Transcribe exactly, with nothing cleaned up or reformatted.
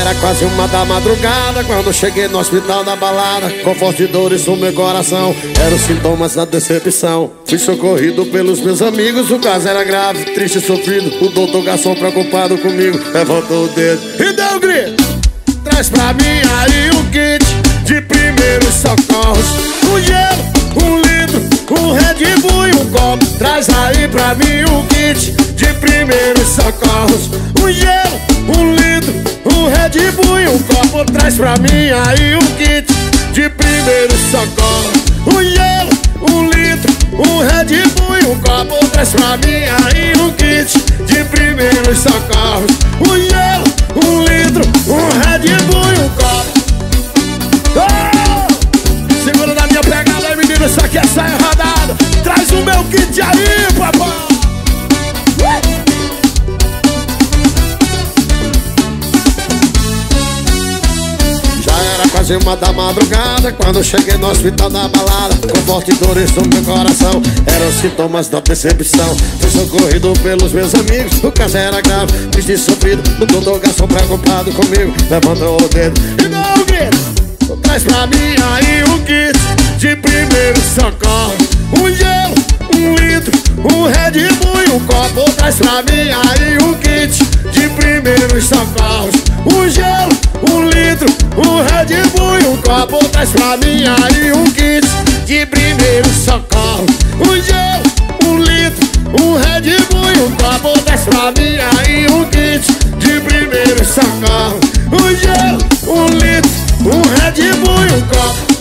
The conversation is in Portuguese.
era quase uma da madrugada quando cheguei no hospital da balada, com forte dores no meu coração. Eram os sintomas da decepção. Fui socorrido pelos meus amigos. O caso era grave, triste e sofrido. O doutor garçom preocupado comigo levantou o dedo e deu um grito: traz pra mim aí um kit de primeiros socorros, um gelo, um litro, um Red Bull e um copo. Traz aí pra mim um kit de primeiros socorros, um gelo, um litro, um Red Bull e um copo. Traz pra mim aí um kit de primeiros socorros, um gelo, um litro, um Red Bull e um copo. Traz pra mim aí um kit de primeiros socorros, um gelo, um litro, um Red Bull e um copo. Oh! Segura na minha pegada aí, menino, isso aqui é saia rodada. Traz o meu kit aí, papai. Quase uma da madrugada quando cheguei no hospital da balada, com forte dores no meu coração. Eram sintomas da decepção. Fui socorrido pelos meus amigos. O caso era grave, triste e sofrido. O doutor garçom preocupado comigo levantou o dedo e deu um grito: traz pra mim aí um kit de primeiro socorro, um gelo, um litro, um Red Bull e um copo. Traz pra mim aí um kit de primeiros socorros, um gelo, um litro, um Red Bull e um copo. Traz pra mim aí um kit de primeiro socorro, um gelo, um litro, um Red Bull e um copo. Traz pra mim aí um kit de primeiro socorro, um gelo, um litro, um Red Bull e um copo.